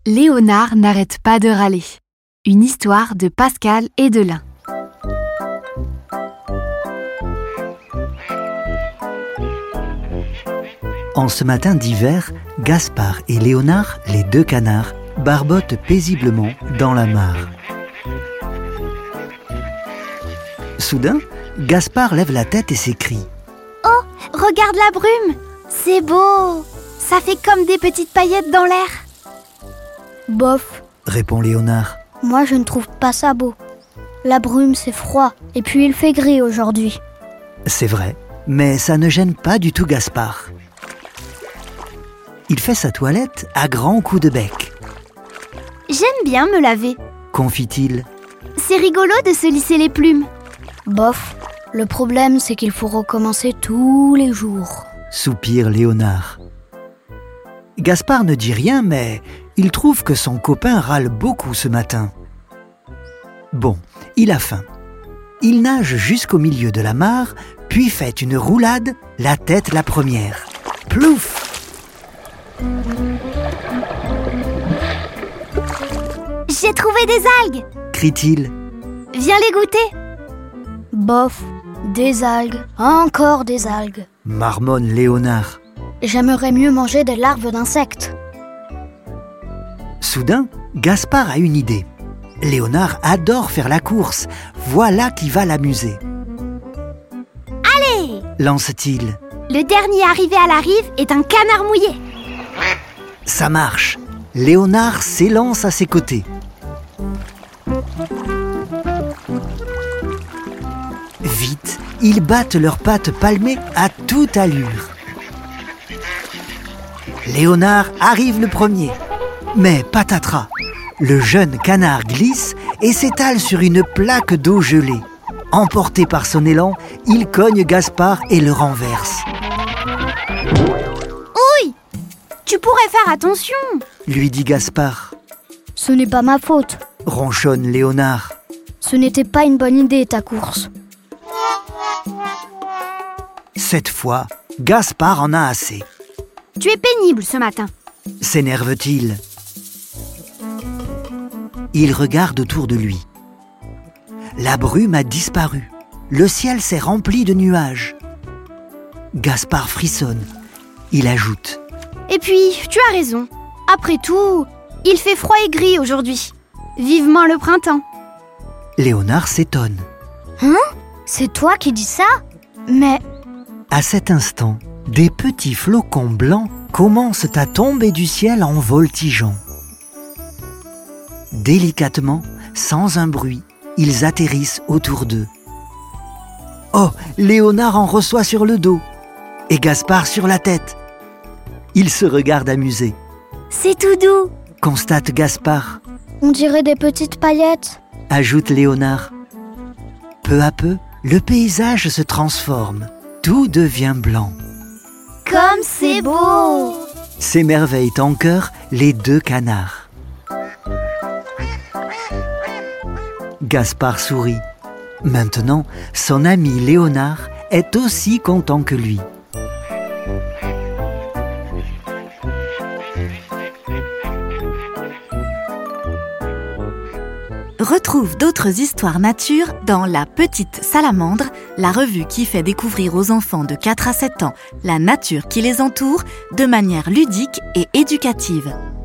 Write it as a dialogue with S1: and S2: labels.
S1: Léonard n'arrête pas de râler. Une histoire de Pascal Hedelin.
S2: En ce matin d'hiver, Gaspard et Léonard, les deux canards, barbotent paisiblement dans la mare. Soudain, Gaspard lève la tête et s'écrie :
S3: « Oh, regarde la brume! C'est beau! Ça fait comme des petites paillettes dans l'air. »
S4: « Bof, »
S2: répond Léonard.
S4: « Moi, je ne trouve pas ça beau. La brume, c'est froid, et puis il fait gris aujourd'hui. »
S2: C'est vrai, mais ça ne gêne pas du tout Gaspard. Il fait sa toilette à grands coups de bec.
S3: « J'aime bien me laver, »
S2: confie-t-il.
S3: « C'est rigolo de se lisser les plumes. »
S4: Bof, le problème, c'est qu'il faut recommencer tous les jours.
S2: Soupire Léonard. Gaspard ne dit rien, mais il trouve que son copain râle beaucoup ce matin. Bon, il a faim. Il nage jusqu'au milieu de la mare, puis fait une roulade, la tête la première. Plouf!
S3: J'ai trouvé des algues,
S2: crie-t-il.
S3: Viens les goûter.
S4: Bof, des algues, encore des algues.
S2: Marmonne Léonard.
S4: J'aimerais mieux manger des larves d'insectes.
S2: Soudain, Gaspard a une idée. Léonard adore faire la course. Voilà qui va l'amuser.
S3: Allez!
S2: Lance-t-il.
S3: Le dernier arrivé à la rive est un canard mouillé.
S2: Ça marche. Léonard s'élance à ses côtés. Vite, ils battent leurs pattes palmées à toute allure. Léonard arrive le premier. Mais patatras, le jeune canard glisse et s'étale sur une plaque d'eau gelée. Emporté par son élan, il cogne Gaspard et le renverse.
S3: Ouille! Tu pourrais faire attention,
S2: lui dit Gaspard.
S4: Ce n'est pas ma faute,
S2: ronchonne Léonard.
S4: Ce n'était pas une bonne idée, ta course.
S2: Cette fois, Gaspard en a assez.
S3: Tu es pénible ce matin,
S2: s'énerve-t-il. Il regarde autour de lui. La brume a disparu. Le ciel s'est rempli de nuages. Gaspard frissonne. Il ajoute :
S3: Et puis, tu as raison. Après tout, il fait froid et gris aujourd'hui. Vivement le printemps.
S2: Léonard s'étonne.
S4: Hein ? C'est toi qui dis ça ? Mais...
S2: À cet instant, des petits flocons blancs commencent à tomber du ciel en voltigeant. Délicatement, sans un bruit, ils atterrissent autour d'eux. Oh, Léonard en reçoit sur le dos et Gaspard sur la tête. Ils se regardent amusés.
S3: C'est tout doux,
S2: constate Gaspard.
S4: On dirait des petites paillettes,
S2: ajoute Léonard. Peu à peu, le paysage se transforme. Tout devient blanc.
S3: Comme c'est beau!
S2: S'émerveillent en chœur les deux canards. Gaspard sourit. Maintenant, son ami Léonard est aussi content que lui.
S1: Retrouve d'autres histoires nature dans La Petite Salamandre, la revue qui fait découvrir aux enfants de 4 à 7 ans la nature qui les entoure de manière ludique et éducative.